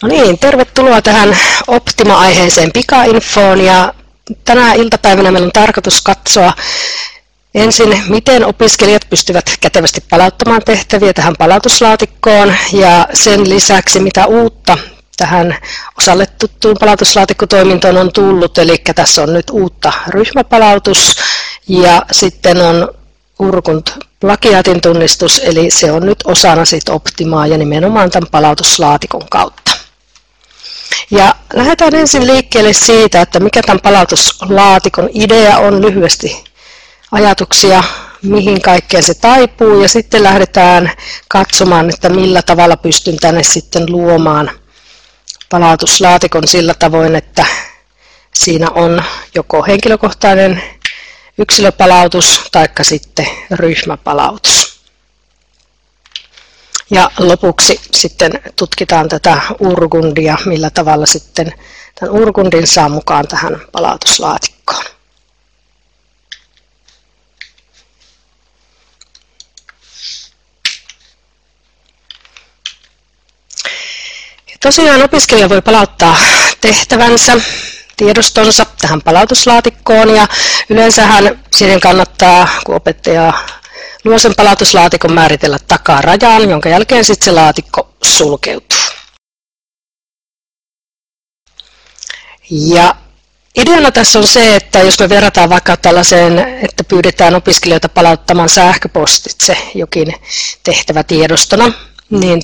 No niin, tervetuloa tähän Optima-aiheeseen pikainfoon ja tänä iltapäivänä meillä on tarkoitus katsoa ensin, miten opiskelijat pystyvät kätevästi palauttamaan tehtäviä tähän palautuslaatikkoon ja sen lisäksi mitä uutta tähän osalle tuttuun palautuslaatikkotoimintoon on tullut, eli tässä on nyt uutta ryhmäpalautus ja sitten on Urkunt plagiaatin tunnistus, eli se on nyt osana siitä Optimaa ja nimenomaan tämän palautuslaatikon kautta. Ja lähdetään ensin liikkeelle siitä, että mikä tämän palautuslaatikon idea on, lyhyesti ajatuksia, mihin kaikkeen se taipuu, ja sitten lähdetään katsomaan, että millä tavalla pystyn tänne sitten luomaan palautuslaatikon sillä tavoin, että siinä on joko henkilökohtainen yksilöpalautus tai sitten ryhmäpalautus. Ja lopuksi sitten tutkitaan tätä Urkundia, millä tavalla sitten tämän Urkundin saa mukaan tähän palautuslaatikkoon. Ja tosiaan opiskelija voi palauttaa tehtävänsä, tiedostonsa tähän palautuslaatikkoon ja yleensähän siihen kannattaa, kun opettaja luo sen palautuslaatikon, määritellä takarajaan, jonka jälkeen sitten se laatikko sulkeutuu. Ja ideana tässä on se, että jos me verrataan vaikka tällaiseen, että pyydetään opiskelijoita palauttamaan sähköpostitse jokin tehtävä tiedostona, niin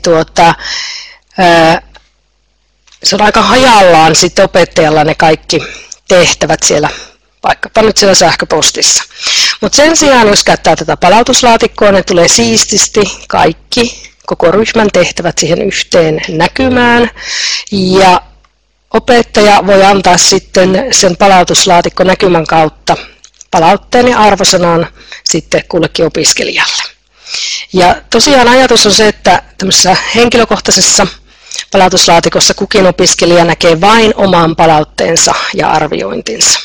se on aika hajallaan sitten opettajalla ne kaikki tehtävät siellä, vaikkapa nyt siellä sähköpostissa. Mutta sen sijaan, jos käyttää tätä palautuslaatikkoa, ne tulee siististi kaikki, koko ryhmän tehtävät siihen yhteen näkymään. Ja opettaja voi antaa sitten sen palautuslaatikkonäkymän kautta palautteen ja arvosanan sitten kullekin opiskelijalle. Ja tosiaan ajatus on se, että tämmöisessä henkilökohtaisessa palautuslaatikossa kukin opiskelija näkee vain oman palautteensa ja arviointinsa.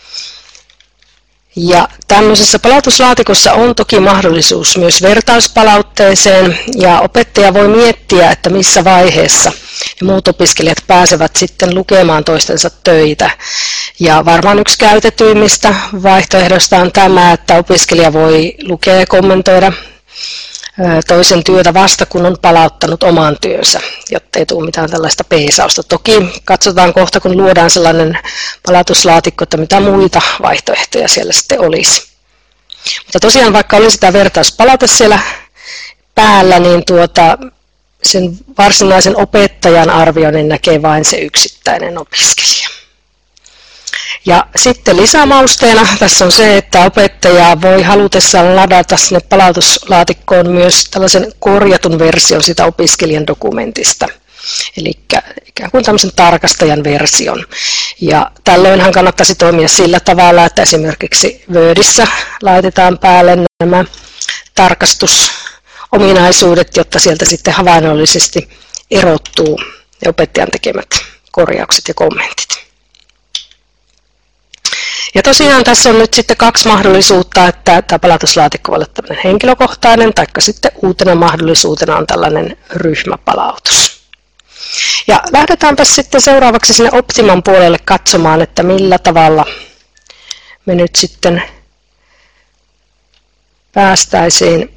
Ja tämmöisessä palautuslaatikossa on toki mahdollisuus myös vertauspalautteeseen ja opettaja voi miettiä, että missä vaiheessa muut opiskelijat pääsevät sitten lukemaan toistensa töitä. Ja varmaan yksi käytetyimmistä vaihtoehdoista on tämä, että opiskelija voi lukea ja kommentoida toisen työtä vasta, kun on palauttanut oman työnsä, jotta ei tule mitään tällaista peesausta. Toki katsotaan kohta, kun luodaan sellainen palautuslaatikko, että mitä muita vaihtoehtoja siellä sitten olisi. Mutta tosiaan, vaikka oli sitä vertauspalaute siellä päällä, niin sen varsinaisen opettajan arvioinnin näkee vain se yksittäinen opiskelija. Ja sitten lisämausteena tässä on se, että opettaja voi halutessaan ladata sinne palautuslaatikkoon myös tällaisen korjatun version sitä opiskelijan dokumentista. Eli ikään kuin tämmöisen tarkastajan version. Ja tällöinhän kannattaisi toimia sillä tavalla, että esimerkiksi Wordissä laitetaan päälle nämä tarkastusominaisuudet, jotta sieltä sitten havainnollisesti erottuu ne opettajan tekemät korjaukset ja kommentit. Ja tosiaan tässä on nyt sitten kaksi mahdollisuutta, että tämä palautuslaatikko voi olla tämmöinen henkilökohtainen, tai sitten uutena mahdollisuutena on tällainen ryhmäpalautus. Ja lähdetäänpä sitten seuraavaksi sinne Optiman puolelle katsomaan, että millä tavalla me nyt sitten päästäisiin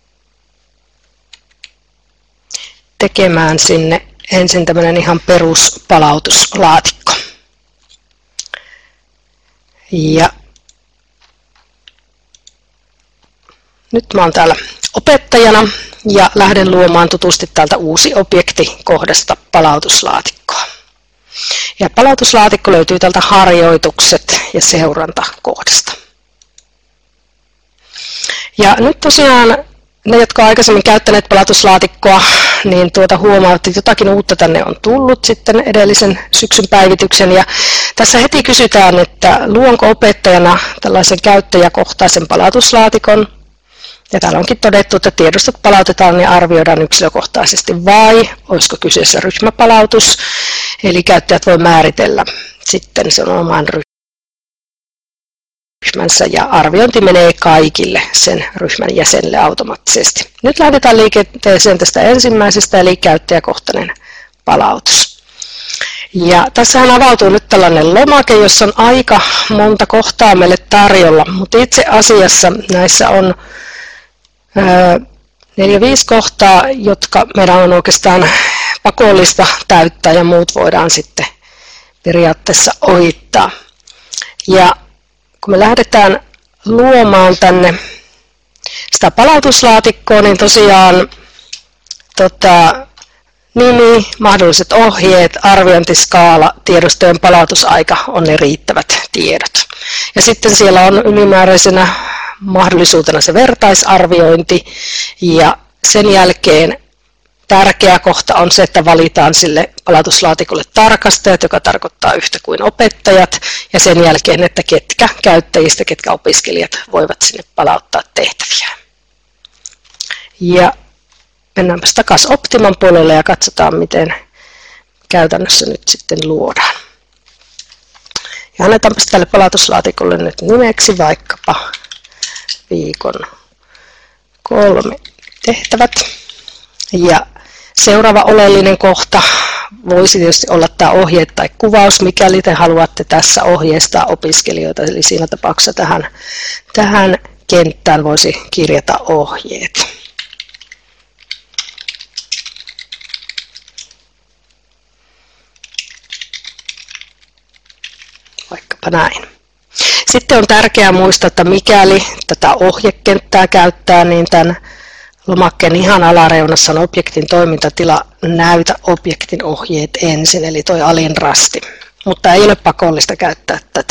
tekemään sinne ensin tämmöinen ihan peruspalautuslaatikko. Ja nyt mä oon täällä opettajana ja lähden luomaan tutusti täältä uusi objekti kohdasta palautuslaatikkoa. Ja palautuslaatikko löytyy täältä harjoitukset ja seuranta kohdasta. Ja nyt tosiaan ne, jotka ovat aikaisemmin käyttäneet palautuslaatikkoa, niin huomaa, että jotakin uutta tänne on tullut sitten edellisen syksyn päivityksen. Ja tässä heti kysytään, että luonko opettajana tällaisen käyttäjäkohtaisen palautuslaatikon. Ja täällä onkin todettu, että tiedostot palautetaan ja arvioidaan yksilökohtaisesti vai olisiko kyseessä ryhmäpalautus. Eli käyttäjät voi määritellä sitten sen oman ryhmänsä ja arviointi menee kaikille sen ryhmän jäsenille automaattisesti. Nyt lähdetään liikenteeseen tästä ensimmäisestä eli käyttäjäkohtainen palautus. Ja tässähän avautuu nyt tällainen lomake, jossa on aika monta kohtaa meille tarjolla, mutta itse asiassa näissä on 4-5 kohtaa, jotka meidän on oikeastaan pakollista täyttää ja muut voidaan sitten periaatteessa ohittaa. Ja kun me lähdetään luomaan tänne sitä palautuslaatikkoa, niin tosiaan nimi, mahdolliset ohjeet, arviointiskaala, tiedostojen palautusaika on ne riittävät tiedot. Ja sitten siellä on ylimääräisenä mahdollisuutena se vertaisarviointi ja sen jälkeen tärkeä kohta on se, että valitaan sille palautuslaatikolle tarkastajat, joka tarkoittaa yhtä kuin opettajat, ja sen jälkeen, että ketkä käyttäjistä, ketkä opiskelijat voivat sinne palauttaa tehtäviä. Ja mennäänpä takaisin Optiman puolelle ja katsotaan, miten käytännössä nyt sitten luodaan. Ja annetaanpa tälle palautuslaatikolle nyt nimeksi vaikkapa viikon 3 tehtävät. Ja seuraava oleellinen kohta voisi tietysti olla tämä ohje tai kuvaus, mikäli te haluatte tässä ohjeistaa opiskelijoita. Eli siinä tapauksessa tähän kenttään voisi kirjata ohjeet. Vaikkapa näin. Sitten on tärkeää muistaa, että mikäli tätä ohjekenttää käyttää, niin tämän lomakkeen ihan alareunassa on objektin toimintatila, näytä objektin ohjeet ensin, eli tuo alin rasti, mutta ei ole pakollista käyttää tätä.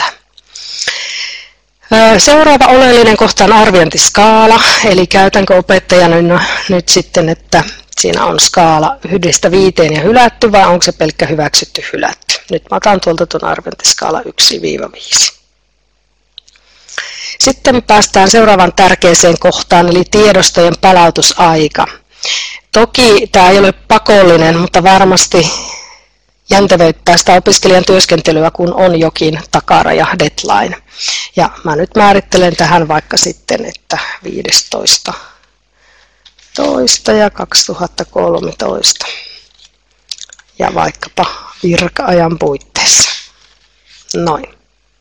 Seuraava oleellinen kohta on arviointiskaala, eli käytänkö opettajana nyt sitten, että siinä on skaala 1–5 ja hylätty, vai onko se pelkkä hyväksytty hylätty. Nyt mä otan tuolta tuon arviointiskaala 1–5. Sitten päästään seuraavaan tärkeäseen kohtaan, eli tiedostojen palautusaika. Toki tämä ei ole pakollinen, mutta varmasti jäntevöittää sitä opiskelijan työskentelyä, kun on jokin takaraja, deadline. Ja mä nyt määrittelen tähän vaikka sitten, että 15.2.2013 ja 2013 ja vaikkapa virka-ajan puitteissa. Noin.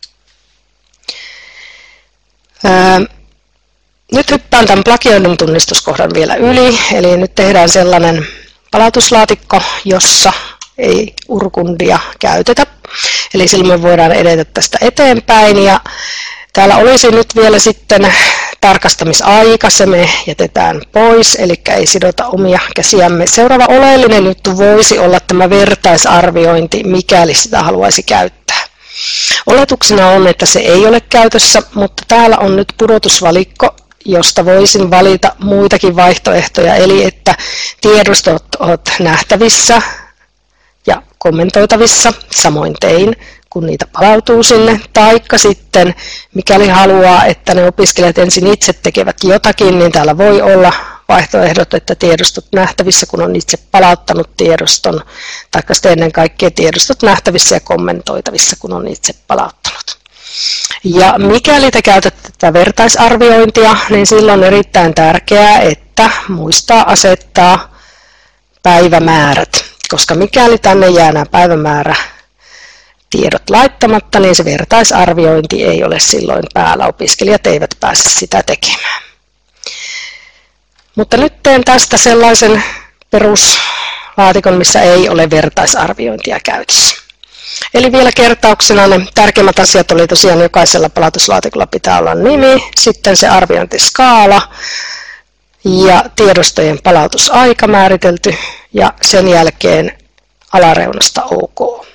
Nyt hyppään tämän plagioinnin tunnistuskohdan vielä yli, eli nyt tehdään sellainen palautuslaatikko, jossa ei urkundia käytetä. Eli silloin me voidaan edetä tästä eteenpäin, ja täällä olisi nyt vielä sitten tarkastamisaika, se me jätetään pois, eli ei sidota omia käsiämme. Seuraava oleellinen juttu voisi olla tämä vertaisarviointi, mikäli sitä haluaisi käyttää. Oletuksena on, että se ei ole käytössä, mutta täällä on nyt pudotusvalikko, josta voisin valita muitakin vaihtoehtoja, eli että tiedostot ovat nähtävissä ja kommentoitavissa, samoin tein, kun niitä palautuu sinne, taikka sitten mikäli haluaa, että ne opiskelijat ensin itse tekevät jotakin, niin täällä voi olla vaihtoehdot, että tiedostot nähtävissä, kun on itse palauttanut tiedoston, taikka sitten ennen kaikkea tiedostot nähtävissä ja kommentoitavissa, kun on itse palauttanut. Ja mikäli te käytätte tätä vertaisarviointia, niin silloin on erittäin tärkeää, että muistaa asettaa päivämäärät, koska mikäli tänne jää nämä päivämäärätiedot laittamatta, niin se vertaisarviointi ei ole silloin päällä, opiskelijat eivät pääse sitä tekemään. Mutta nyt teen tästä sellaisen peruslaatikon, missä ei ole vertaisarviointia käytössä. Eli vielä kertauksena ne tärkeimmät asiat oli tosiaan jokaisella palautuslaatikolla pitää olla nimi, sitten se arviointiskaala ja tiedostojen palautusaika määritelty ja sen jälkeen alareunasta OK.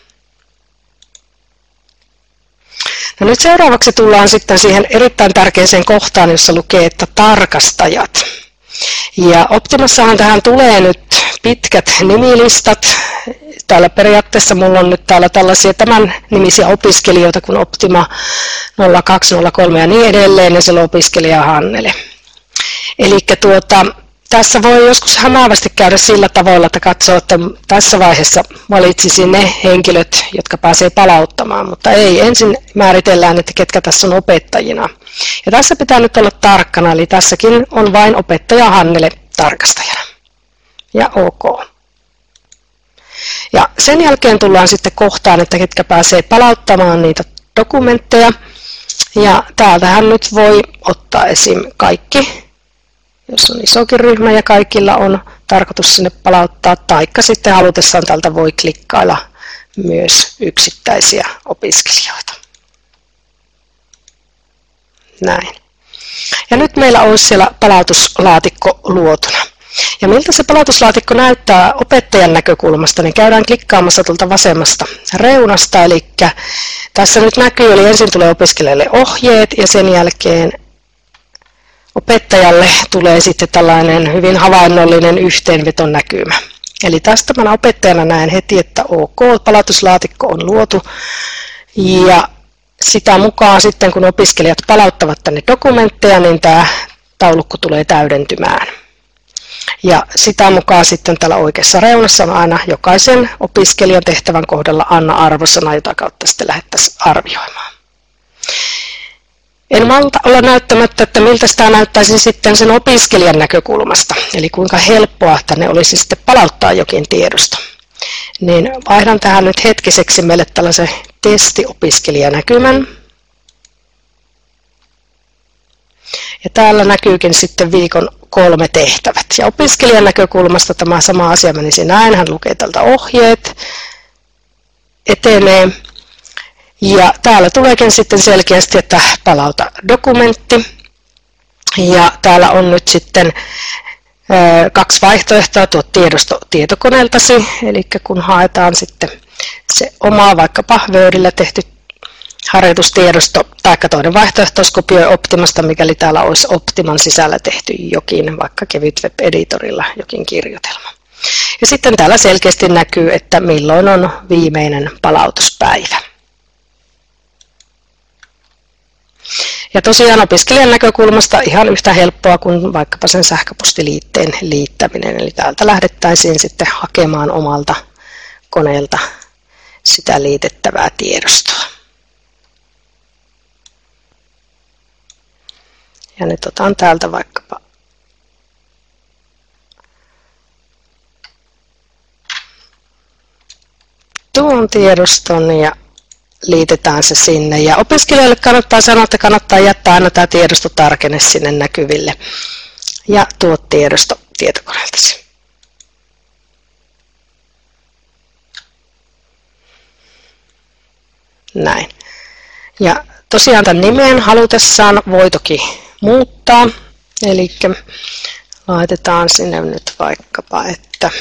No nyt seuraavaksi tullaan sitten siihen erittäin tärkeäseen kohtaan, jossa lukee, että tarkastajat. Ja Optimassahan tähän tulee nyt pitkät nimilistat. Täällä periaatteessa minulla on nyt täällä tällaisia tämän nimisiä opiskelijoita kuin Optima 0203 ja niin edelleen, ja siellä on opiskelija Hannele. Eli tässä voi joskus hämäävästi käydä sillä tavalla, että katsoo, että tässä vaiheessa valitsisi ne henkilöt, jotka pääsee palauttamaan, mutta ei. Ensin määritellään, että ketkä tässä on opettajina. Ja tässä pitää nyt olla tarkkana, eli tässäkin on vain opettaja Hannele tarkastajana. Ja OK. Ja sen jälkeen tullaan sitten kohtaan, että ketkä pääsee palauttamaan niitä dokumentteja. Ja täältähän nyt voi ottaa esim. Kaikki, jos on isokin ryhmä ja kaikilla on tarkoitus sinne palauttaa, taikka sitten halutessaan täältä voi klikkailla myös yksittäisiä opiskelijoita. Näin. Ja nyt meillä olisi siellä palautuslaatikko luotuna. Ja miltä se palautuslaatikko näyttää opettajan näkökulmasta, niin käydään klikkaamassa tuolta vasemmasta reunasta. Eli tässä nyt näkyy, eli ensin tulee opiskelijalle ohjeet ja sen jälkeen opettajalle tulee sitten tällainen hyvin havainnollinen yhteenvetonäkymä. Eli tästä mä opettajana näen heti, että OK, palautuslaatikko on luotu ja sitä mukaan sitten kun opiskelijat palauttavat tänne dokumentteja, niin tämä taulukko tulee täydentymään. Ja sitä mukaan sitten täällä oikeassa reunassa on aina jokaisen opiskelijan tehtävän kohdalla anna arvosana, jota kautta sitten lähdettäisiin arvioimaan. En malta olla näyttämättä, että miltä tämä näyttäisi sitten sen opiskelijan näkökulmasta, eli kuinka helppoa tänne olisi sitten palauttaa jokin tiedosto. Niin vaihdan tähän nyt hetkiseksi meille tällaisen testiopiskelijanäkymän. Ja täällä näkyykin sitten viikon 3 tehtävät. Ja opiskelijan näkökulmasta tämä sama asia menisi näin. Hän lukee tältä ohjeet, etenee. Ja täällä tuleekin sitten selkeästi, että palauta dokumentti. Ja täällä on nyt sitten 2 vaihtoehtoa, tuo tiedosto tietokoneeltasi, eli kun haetaan sitten se oma vaikkapa Wordillä tehty harjoitustiedosto, tai toinen vaihtoehto olisi kopioi Optimasta, mikäli täällä olisi Optiman sisällä tehty jokin, vaikka Kevyt Web-editorilla jokin kirjoitelma. Ja sitten täällä selkeästi näkyy, että milloin on viimeinen palautuspäivä. Ja tosiaan opiskelijan näkökulmasta ihan yhtä helppoa kuin vaikkapa sen sähköpostiliitteen liittäminen. Eli täältä lähdettäisiin sitten hakemaan omalta koneelta sitä liitettävää tiedostoa. Ja nyt otan täältä vaikkapa tuon tiedoston ja liitetään se sinne. Ja opiskelijoille kannattaa sanoa, että kannattaa jättää aina tämä tiedostotarkenne sinne näkyville. Ja tuo tiedosto tietokoneeltasi. Näin. Ja tosiaan tämän nimen halutessaan voi toki muuttaa. Eli laitetaan sinne nyt vaikkapa, että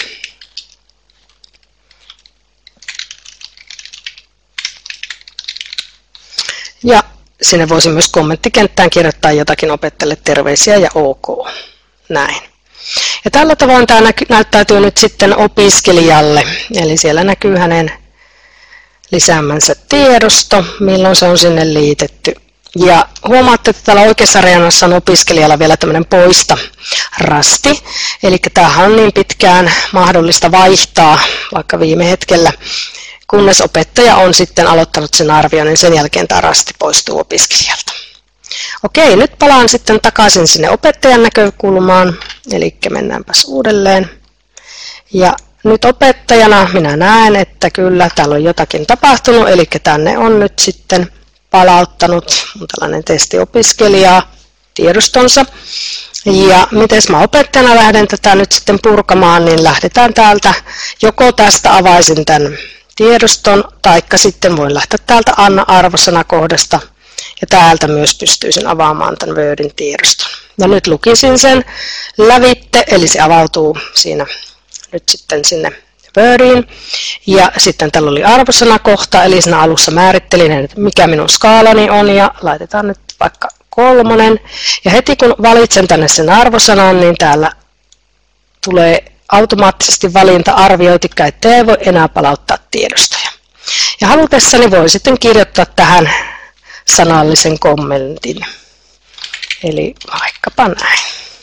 ja sinne voisi myös kommenttikenttään kirjoittaa jotakin opettajalle terveisiä ja OK. Näin. Ja tällä tavoin tämä näyttäytyy nyt sitten opiskelijalle. Eli siellä näkyy hänen lisäämänsä tiedosto, milloin se on sinne liitetty. Ja huomaatte, että täällä oikeassa reunassa on opiskelijalla vielä tämmöinen poista rasti. Eli tämähän on niin pitkään mahdollista vaihtaa, vaikka viime hetkellä, kunnes opettaja on sitten aloittanut sen arvioinnin, sen jälkeen tämä rasti poistuu opiskelijalta. Okei, nyt palaan sitten takaisin sinne opettajan näkökulmaan, eli mennäänpäs uudelleen. Ja nyt opettajana minä näen, että kyllä täällä on jotakin tapahtunut, eli tänne on nyt sitten palauttanut tällainen testiopiskelija tiedostonsa. Ja miten mä opettajana lähden tätä nyt sitten purkamaan, niin lähdetään täältä, joko tästä avaisin tämän tiedoston, taikka sitten voin lähteä täältä Anna arvosana kohdasta ja täältä myös pystyisin avaamaan tämän Wordin tiedoston. Ja nyt lukisin sen lävitte, eli se avautuu siinä nyt sitten sinne Wordiin. Ja sitten täällä oli arvosana kohta, eli siinä alussa määrittelin, että mikä minun skaalani on ja laitetaan nyt vaikka 3. Ja heti kun valitsen tänne sen arvosanan, niin täällä tulee automaattisesti valinta arvioiti, käyttäjä ei voi enää palauttaa tiedostoja. Ja halutessani voi sitten kirjoittaa tähän sanallisen kommentin. Eli vaikkapa näin.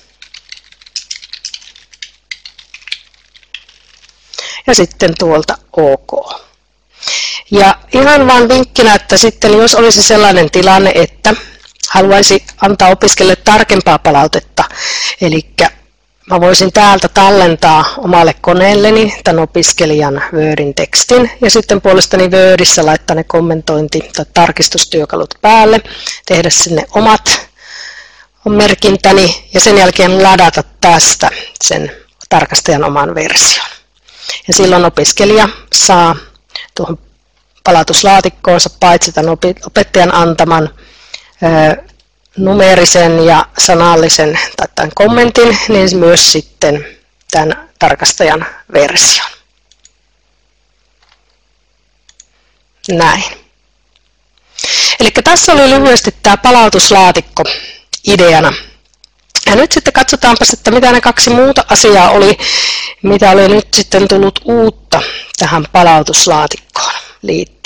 Ja sitten tuolta OK. Ja ihan vain vinkkinä, että sitten jos olisi sellainen tilanne, että haluaisi antaa opiskelijalle tarkempaa palautetta, eli mä voisin täältä tallentaa omalle koneelleni tämän opiskelijan Wordin tekstin ja sitten puolestani Wordissä laittaa ne kommentointi- tai tarkistustyökalut päälle, tehdä sinne omat merkintäni ja sen jälkeen ladata tästä sen tarkastajan oman version. Ja silloin opiskelija saa tuohon palautuslaatikkoonsa paitsi tämän opettajan antaman numeerisen ja sanallisen tai tämän kommentin, niin myös sitten tämän tarkastajan version. Näin. Eli tässä oli lyhyesti tämä palautuslaatikko ideana. Ja nyt sitten katsotaanpas, että mitä ne kaksi muuta asiaa oli, mitä oli nyt sitten tullut uutta tähän palautuslaatikkoon liittyen.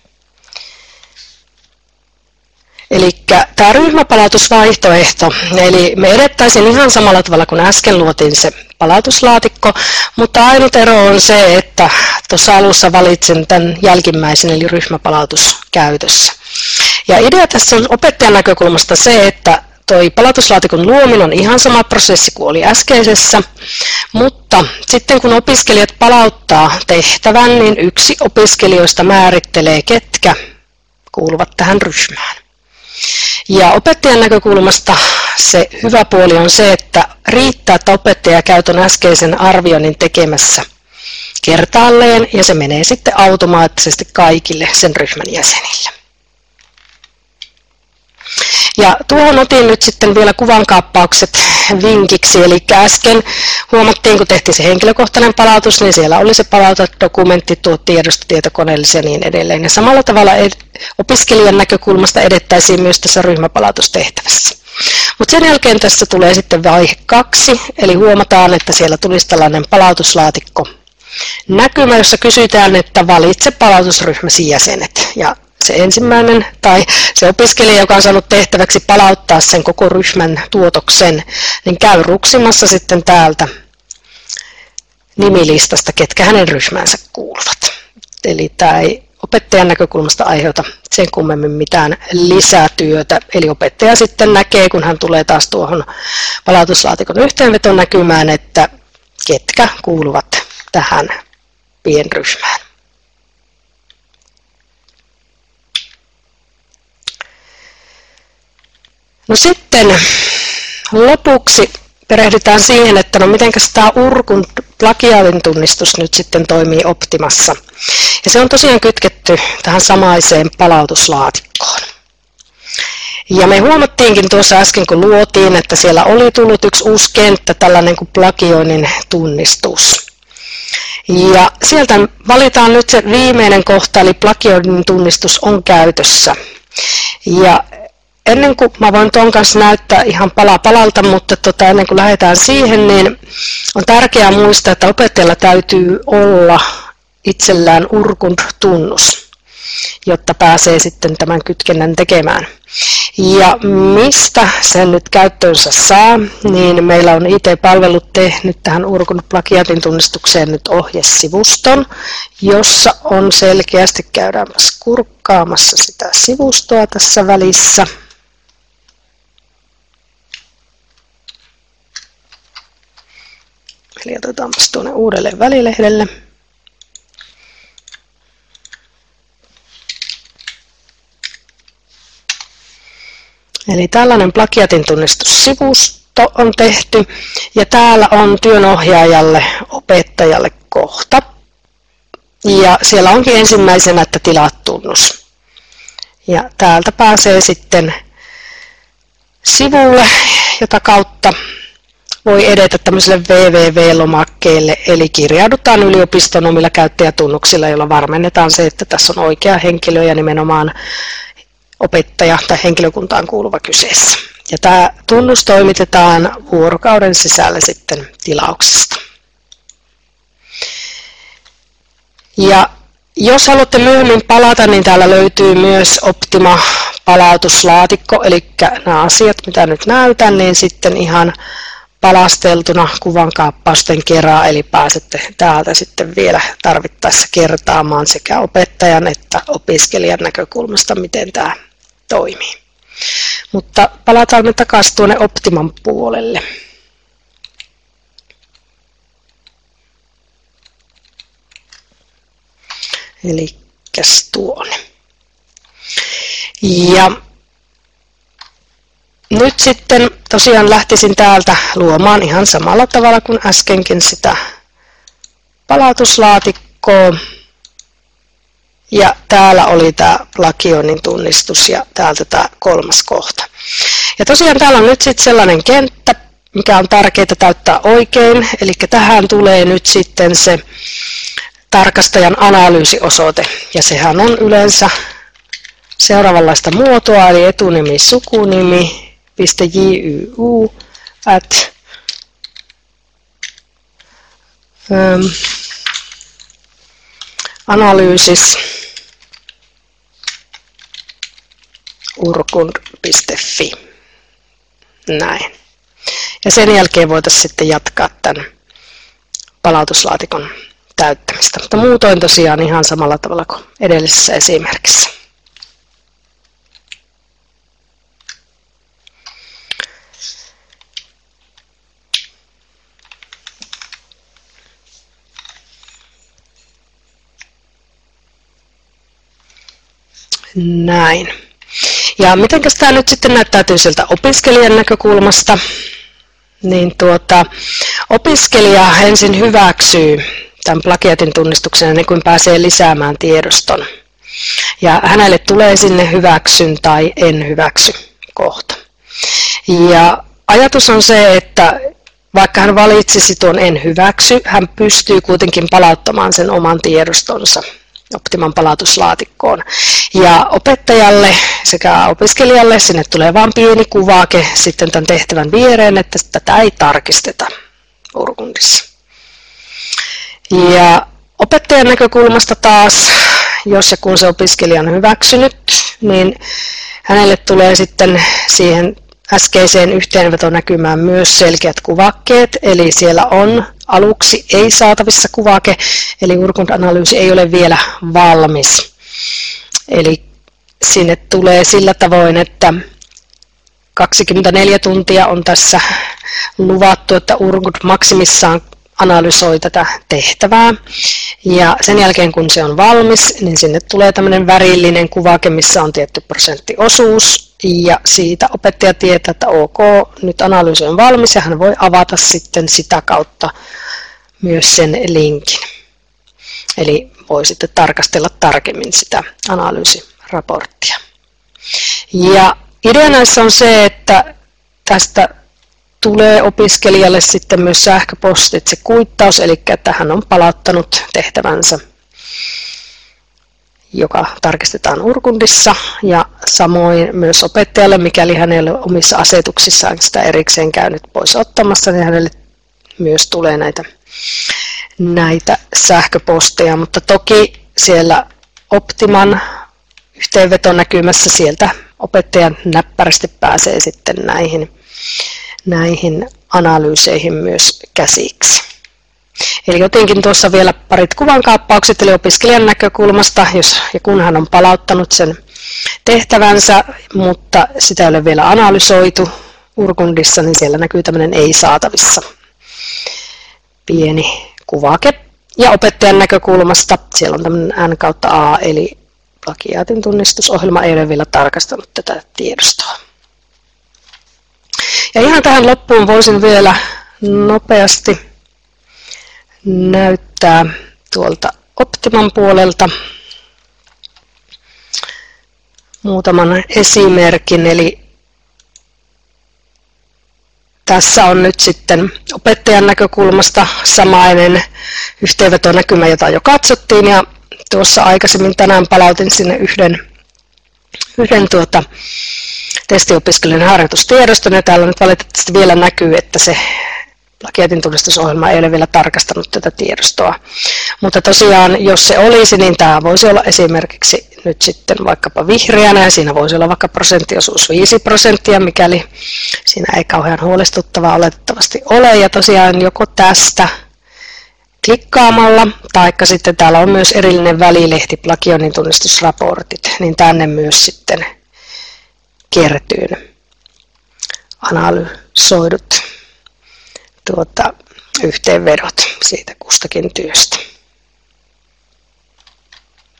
Eli tämä ryhmäpalautusvaihtoehto, eli me edettäisiin ihan samalla tavalla kuin äsken luotiin se palautuslaatikko, mutta ainut ero on se, että tuossa alussa valitsen tämän jälkimmäisen, eli ryhmäpalautus käytössä. Ja idea tässä on opettajan näkökulmasta se, että toi palautuslaatikon luominen on ihan sama prosessi kuin oli äskeisessä, mutta sitten kun opiskelijat palauttaa tehtävän, niin yksi opiskelijoista määrittelee, ketkä kuuluvat tähän ryhmään. Ja opettajan näkökulmasta se hyvä puoli on se, että riittää, että opettaja käy tuon äskeisen arvioinnin tekemässä kertaalleen ja se menee sitten automaattisesti kaikille sen ryhmän jäsenille. Ja tuohon otin nyt sitten vielä kuvankaappaukset vinkiksi, eli äsken huomattiin, kun tehtiin se henkilökohtainen palautus, niin siellä oli se palautedokumentti, tuo tiedosto, tietokoneellisia ja niin edelleen. Ja samalla tavalla opiskelijan näkökulmasta edettäisiin myös tässä ryhmäpalautustehtävässä. Mutta sen jälkeen tässä tulee sitten vaihe 2, eli huomataan, että siellä tulisi tällainen palautuslaatikko näkymä, jossa kysytään, että valitse palautusryhmäsi jäsenet. Ja se ensimmäinen tai se opiskelija, joka on saanut tehtäväksi palauttaa sen koko ryhmän tuotoksen, niin käy ruksimassa sitten täältä nimilistasta, ketkä hänen ryhmänsä kuuluvat. Eli tämä ei opettajan näkökulmasta aiheuta sen kummemmin mitään lisätyötä. Eli opettaja sitten näkee, kun hän tulee taas tuohon palautuslaatikon yhteenveton näkymään, että ketkä kuuluvat tähän pienryhmään. No sitten lopuksi perehdytään siihen, että no mitenkäs tämä Urkun plagiaatin tunnistus nyt sitten toimii Optimassa. Ja se on tosiaan kytketty tähän samaiseen palautuslaatikkoon. Ja me huomattiinkin tuossa äsken, kun luotiin, että siellä oli tullut yksi uusi kenttä, tällainen kuin plagioinnin tunnistus. Ja sieltä valitaan nyt se viimeinen kohta, eli plagioinnin tunnistus on käytössä. Ja ennen kuin mä voin tuon kanssa näyttää ihan pala palalta, mutta ennen kuin lähdetään siihen, niin on tärkeää muistaa, että opettajalla täytyy olla itsellään Urkund-tunnus, jotta pääsee sitten tämän kytkennän tekemään. Ja mistä sen nyt käyttöönsä saa, niin meillä on IT-palvelut tehnyt tähän Urkund plagiaatin tunnistukseen nyt ohjesivuston, jossa on selkeästi, käydäänpäs kurkkaamassa sitä sivustoa tässä välissä. Eli otetaanpas tuonne uudelle välilehdelle. Eli tällainen plagiaatin tunnistussivusto on tehty ja täällä on työnohjaajalle, opettajalle kohta. Ja siellä onkin ensimmäisenä, että tilaa tunnus. Ja täältä pääsee sitten sivulle, jota kautta voi edetä tämmöiselle www-lomakkeelle, eli kirjaudutaan yliopiston omilla käyttäjätunnuksilla, jolla varmennetaan se, että tässä on oikea henkilö ja nimenomaan opettaja tai henkilökuntaan kuuluva kyseessä. Ja tämä tunnus toimitetaan vuorokauden sisällä sitten tilauksesta. Ja jos haluatte myöhemmin palata, niin täällä löytyy myös Optima-palautuslaatikko, eli nämä asiat, mitä nyt näytän, niin sitten ihan palasteltuna kuvankaappausten kerran, eli pääsette täältä sitten vielä tarvittaessa kertaamaan sekä opettajan että opiskelijan näkökulmasta, miten tämä toimii. Mutta palataan nyt takaisin tuonne Optiman puolelle. Eli tuonne. Ja nyt sitten tosiaan lähtisin täältä luomaan ihan samalla tavalla kuin äskenkin sitä palautuslaatikkoa. Ja täällä oli tämä plagioinnin tunnistus ja täältä tämä kolmas kohta. Ja tosiaan täällä on nyt sitten sellainen kenttä, mikä on tärkeää täyttää oikein. Eli tähän tulee nyt sitten se tarkastajan analyysiosoite. Ja sehän on yleensä seuraavanlaista muotoa, eli etunimi, sukunimi, .jyu at analyysis urkund.fi. Näin. Ja sen jälkeen voitaisiin sitten jatkaa tämän palautuslaatikon täyttämistä. Mutta muutoin tosiaan ihan samalla tavalla kuin edellisessä esimerkissä. Näin. Ja mitenkäs tämä nyt sitten näyttäytyy sieltä opiskelijan näkökulmasta? Niin opiskelija ensin hyväksyy tämän plagiaatin tunnistuksen ennen kuin pääsee lisäämään tiedoston. Ja hänelle tulee sinne hyväksyn tai en hyväksy kohta. Ja ajatus on se, että vaikka hän valitsisi tuon en hyväksy, hän pystyy kuitenkin palauttamaan sen oman tiedostonsa Optiman palautuslaatikkoon. Ja opettajalle sekä opiskelijalle sinne tulee vain pieni kuvake sitten tämän tehtävän viereen, että tätä ei tarkisteta Urkundissa. Ja opettajan näkökulmasta taas, jos ja kun se opiskelija on hyväksynyt, niin hänelle tulee sitten siihen äskeiseen yhteenvetonäkymään myös selkeät kuvakkeet, eli siellä on aluksi ei saatavissa kuvake, eli Urkund-analyysi ei ole vielä valmis. Eli sinne tulee sillä tavoin, että 24 tuntia on tässä luvattu, että Urkund maksimissaan analysoi tätä tehtävää. Ja sen jälkeen kun se on valmis, niin sinne tulee tämmöinen värillinen kuvake, missä on tietty prosenttiosuus. Ja siitä opettaja tietää, että ok, nyt analyysi on valmis ja hän voi avata sitten sitä kautta myös sen linkin. Eli voi sitten tarkastella tarkemmin sitä analyysiraporttia. Ja idea näissä on se, että tästä tulee opiskelijalle sitten myös sähköpostitse kuittaus, eli että hän on palauttanut tehtävänsä, joka tarkistetaan Urkundissa, ja samoin myös opettajalle, mikäli hänelle omissa asetuksissaan sitä erikseen käynyt pois ottamassa, niin hänelle myös tulee näitä sähköposteja, mutta toki siellä Optiman yhteenvetonäkymässä sieltä opettajan näppärästi pääsee sitten näihin analyyseihin myös käsiksi. Eli jotenkin tuossa vielä parit kuvankaappaukset, eli opiskelijan näkökulmasta, jos ja kun hän on palauttanut sen tehtävänsä, mutta sitä ei ole vielä analysoitu Urkundissa, niin siellä näkyy tämmöinen ei saatavissa pieni kuvake. Ja opettajan näkökulmasta siellä on tämmöinen N/A, eli plagiaatin tunnistusohjelma ei ole vielä tarkastanut tätä tiedostoa. Ja ihan tähän loppuun voisin vielä nopeasti näyttää tuolta Optiman puolelta muutaman esimerkin. Eli tässä on nyt sitten opettajan näkökulmasta samainen yhteenvetonäkymä, jota jo katsottiin. Ja tuossa aikaisemmin tänään palautin sinne yhden testiopiskelijan harjoitustiedoston, ja täällä nyt valitettavasti vielä näkyy, että se plagiaatin tunnistusohjelma ei ole vielä tarkastanut tätä tiedostoa. Mutta tosiaan, jos se olisi, niin tämä voisi olla esimerkiksi nyt sitten vaikkapa vihreänä, ja siinä voisi olla vaikka prosenttiosuus 5%, mikäli siinä ei kauhean huolestuttavaa oletettavasti ole. Ja tosiaan joko tästä klikkaamalla, taikka sitten täällä on myös erillinen välilehti, plagioinnin tunnistusraportit, niin tänne myös sitten kertyy analysoidut yhteenvedot siitä kustakin työstä.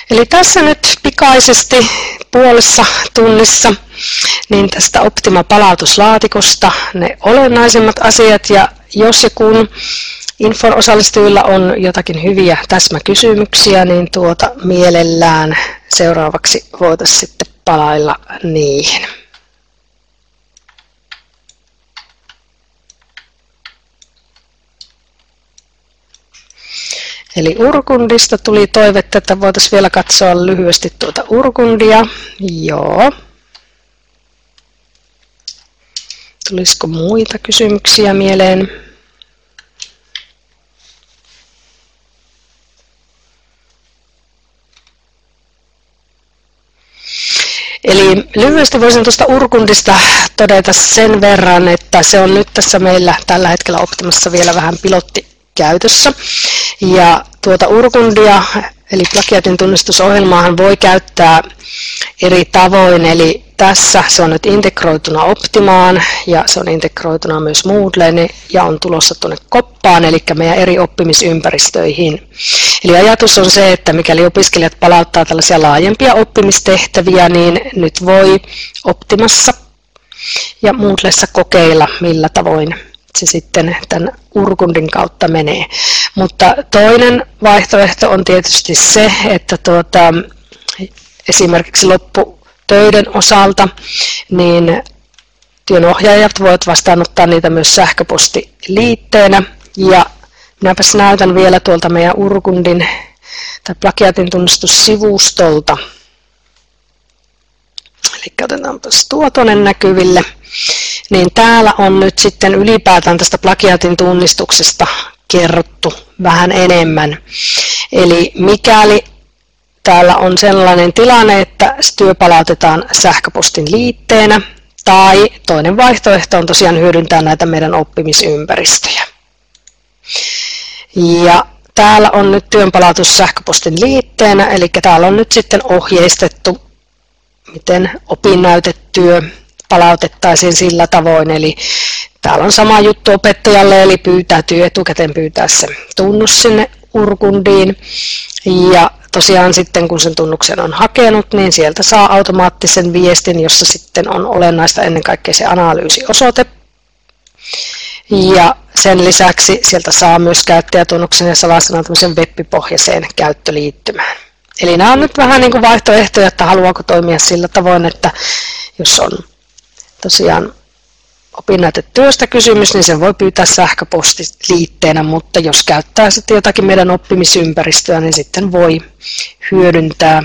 Eli tässä nyt pikaisesti puolessa tunnissa niin tästä Optima-palautuslaatikosta ne olennaisimmat asiat, ja jos ja kun Infon osallistujilla on jotakin hyviä täsmäkysymyksiä, niin mielellään seuraavaksi voitaisiin sitten palailla niihin. Eli Urkundista tuli toivetta, että voitaisiin vielä katsoa lyhyesti tuota Urkundia. Joo. Tulisiko muita kysymyksiä mieleen? Eli lyhyesti voisin tuosta Urkundista todeta sen verran, että se on nyt tässä meillä tällä hetkellä Optimassa vielä vähän pilottikäytössä. Ja tuota Urkundia, eli plagiaatin tunnistusohjelmaahan voi käyttää eri tavoin, eli tässä se on nyt integroituna Optimaan ja se on integroituna myös Moodleen ja on tulossa tuonne Koppaan, eli meidän eri oppimisympäristöihin. Eli ajatus on se, että mikäli opiskelijat palauttaa tällaisia laajempia oppimistehtäviä, niin nyt voi Optimassa ja Moodlessa kokeilla, millä tavoin se sitten tämän Urkundin kautta menee. Mutta toinen vaihtoehto on tietysti se, että esimerkiksi lopputöiden osalta niin työnohjaajat voivat vastaanottaa niitä myös sähköpostiliitteenä. Ja minäpäs näytän vielä tuolta meidän Urkundin tai plagiaatin tunnistussivustolta. Eli otetaanpas tuo tuonne näkyville. Niin täällä on nyt sitten ylipäätään tästä plagiaatin tunnistuksesta kerrottu vähän enemmän. Eli mikäli täällä on sellainen tilanne, että työ palautetaan sähköpostin liitteenä, tai toinen vaihtoehto on tosiaan hyödyntää näitä meidän oppimisympäristöjä. Ja täällä on nyt työnpalautus sähköpostin liitteenä, eli täällä on nyt sitten ohjeistettu, miten opinnäytetyö palautettaisiin sillä tavoin. Eli täällä on sama juttu opettajalle, eli etukäteen pyytää se tunnus sinne Urkundiin. Ja tosiaan sitten kun sen tunnuksen on hakenut, niin sieltä saa automaattisen viestin, jossa sitten on olennaista ennen kaikkea se analyysiosoite. Ja sen lisäksi sieltä saa myös käyttäjätunnuksen ja salasanan web-pohjaiseen käyttöliittymään. Eli nämä on nyt vähän niin kuin vaihtoehtoja, että haluaako toimia sillä tavoin, että jos on tosiaan opinnäytetyöstä kysymys, niin sen voi pyytää sähköpostiliitteenä, mutta jos käyttää sitten jotakin meidän oppimisympäristöä, niin sitten voi hyödyntää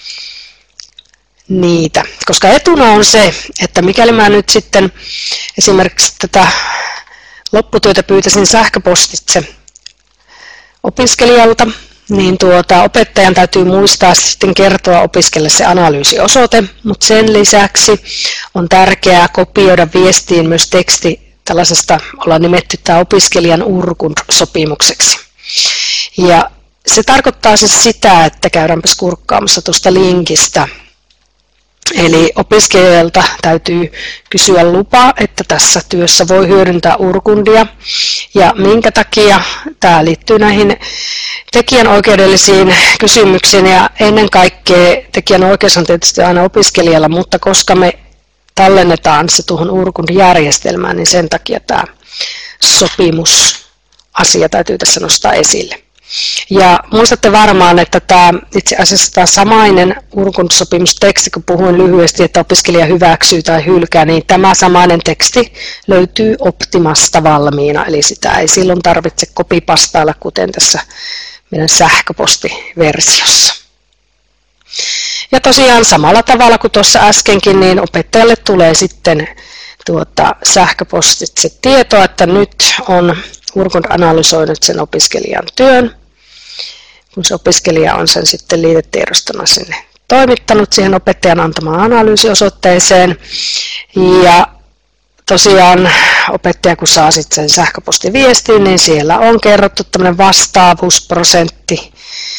niitä. Koska etuna on se, että mikäli mä nyt sitten esimerkiksi tätä lopputyötä pyytäisin sähköpostitse opiskelijalta, niin opettajan täytyy muistaa sitten kertoa opiskelijalle se analyysiosoite, mutta sen lisäksi on tärkeää kopioida viestiin myös teksti tällaisesta, ollaan nimetty tämä opiskelijan Urkund-sopimukseksi. Ja se tarkoittaa siis sitä, että käydäänpäs kurkkaamassa tuosta linkistä. Eli opiskelijalta täytyy kysyä lupa, että tässä työssä voi hyödyntää Urkundia. Ja minkä takia tämä liittyy näihin tekijänoikeudellisiin kysymyksiin, ja ennen kaikkea tekijänoikeus on tietysti aina opiskelijalla, mutta koska me tallennetaan se tuohon Urkund-järjestelmään, niin sen takia tämä sopimusasia täytyy tässä nostaa esille. Ja muistatte varmaan, että itse asiassa tämä samainen Urkund-sopimusteksti, kun puhuin lyhyesti, että opiskelija hyväksyy tai hylkää, niin tämä samainen teksti löytyy Optimasta valmiina, eli sitä ei silloin tarvitse kopipastailla, kuten tässä meidän sähköpostiversiossa. Ja tosiaan samalla tavalla kuin tuossa äskenkin, niin opettajalle tulee sitten sähköpostitse tietoa, että nyt on Urkund analysoinut sen opiskelijan työn, kun se opiskelija on sen sitten liitetiedostona sinne toimittanut siihen opettajan antamaan analyysiosoitteeseen. Ja tosiaan opettaja kun saa sitten sen sähköpostiviestin, niin siellä on kerrottu tämmöinen vastaavuusprosentti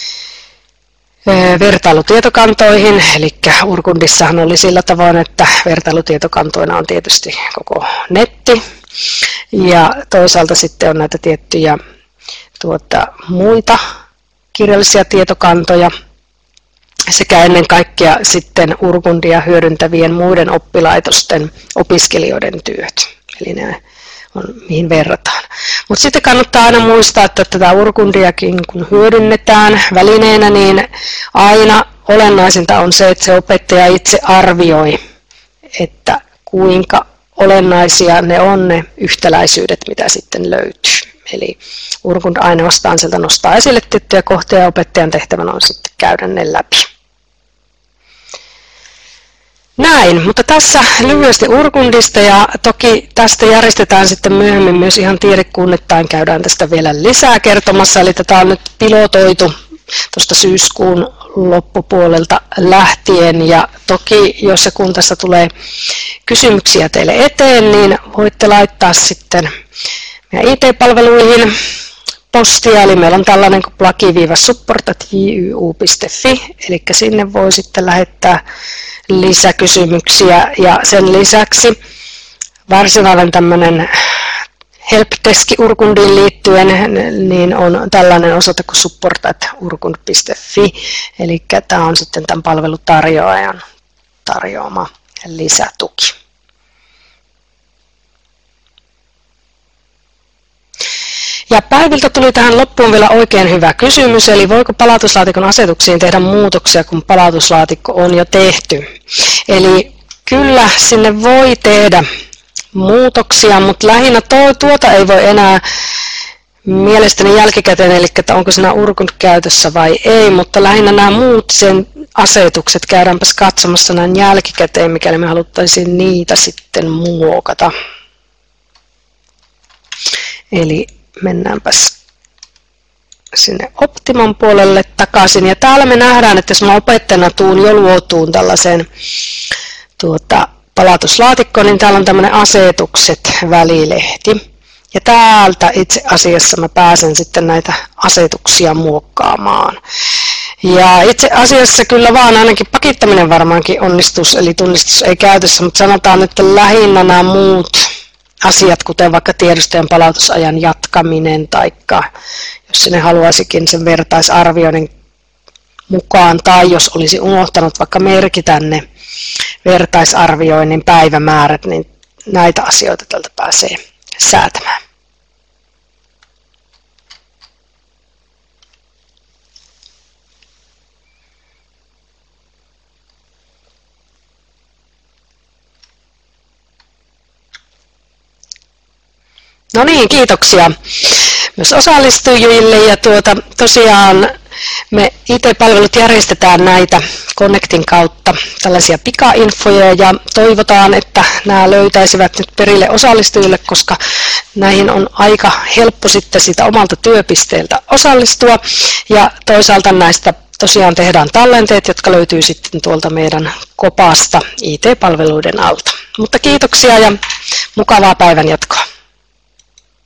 vertailutietokantoihin, eli Urkundissahan oli sillä tavoin, että vertailutietokantoina on tietysti koko netti, ja toisaalta sitten on näitä tiettyjä muita kirjallisia tietokantoja, sekä ennen kaikkea sitten Urkundia hyödyntävien muiden oppilaitosten opiskelijoiden työt. Eli ne on, mihin verrataan. Mutta sitten kannattaa aina muistaa, että tätä Urkundiakin kun hyödynnetään välineenä, niin aina olennaisinta on se, että se opettaja itse arvioi, että kuinka olennaisia ne on ne yhtäläisyydet, mitä sitten löytyy. Eli Urkund ainoastaan sieltä nostaa esille tiettyjä kohtia ja opettajan tehtävänä on sitten käydä ne läpi. Näin, mutta tässä lyhyesti Urkundista ja toki tästä järjestetään sitten myöhemmin myös ihan tiedekunnittain, käydään tästä vielä lisää kertomassa, eli tätä on nyt pilotoitu tuosta syyskuun loppupuolelta lähtien ja toki jos ja kun tässä tulee kysymyksiä teille eteen, niin voitte laittaa sitten meidän IT-palveluihin postia, eli meillä on tällainen kuin plagi-support@jyu.fi, eli sinne voi sitten lähettää lisäkysymyksiä ja sen lisäksi varsinainen tämmöinen helpdeski Urkundiin liittyen niin on tällainen osoite kuin support@urkund.fi, eli tämä on sitten tämän palvelutarjoajan tarjoama lisätuki. Ja Päiviltä tuli tähän loppuun vielä oikein hyvä kysymys, eli voiko palautuslaatikon asetuksiin tehdä muutoksia, kun palautuslaatikko on jo tehty? Eli kyllä sinne voi tehdä muutoksia, mutta lähinnä tuota ei voi enää mielestäni jälkikäteen, eli että onko siinä Urkund käytössä vai ei, mutta lähinnä nämä muut sen asetukset käydäänpäs katsomassa näin jälkikäteen, mikäli me haluttaisiin niitä sitten muokata. Eli mennäänpäs sinne Optimon puolelle takaisin. Ja täällä me nähdään, että jos mä opettajana luotuun tällaiseen palautuslaatikkoon, niin täällä on tämmöinen asetukset välilehti. Ja täältä itse asiassa mä pääsen sitten näitä asetuksia muokkaamaan. Ja itse asiassa kyllä vaan ainakin pakittaminen varmaankin onnistus, eli tunnistus ei käytössä, mutta sanotaan, että lähinnä nämä muut asiat, kuten vaikka tiedostojen palautusajan jatkaminen, tai jos sinne haluaisikin sen vertaisarvioinnin mukaan, tai jos olisi unohtanut vaikka merkitä ne vertaisarvioinnin päivämäärät, niin näitä asioita tältä pääsee säätämään. No niin, kiitoksia myös osallistujille ja tosiaan me IT-palvelut järjestetään näitä Connectin kautta tällaisia pikainfoja ja toivotaan, että nämä löytäisivät nyt perille osallistujille, koska näihin on aika helppo sitten siitä omalta työpisteeltä osallistua ja toisaalta näistä tosiaan tehdään tallenteet, jotka löytyy sitten tuolta meidän kopasta IT-palveluiden alta. Mutta kiitoksia ja mukavaa päivän jatkoa.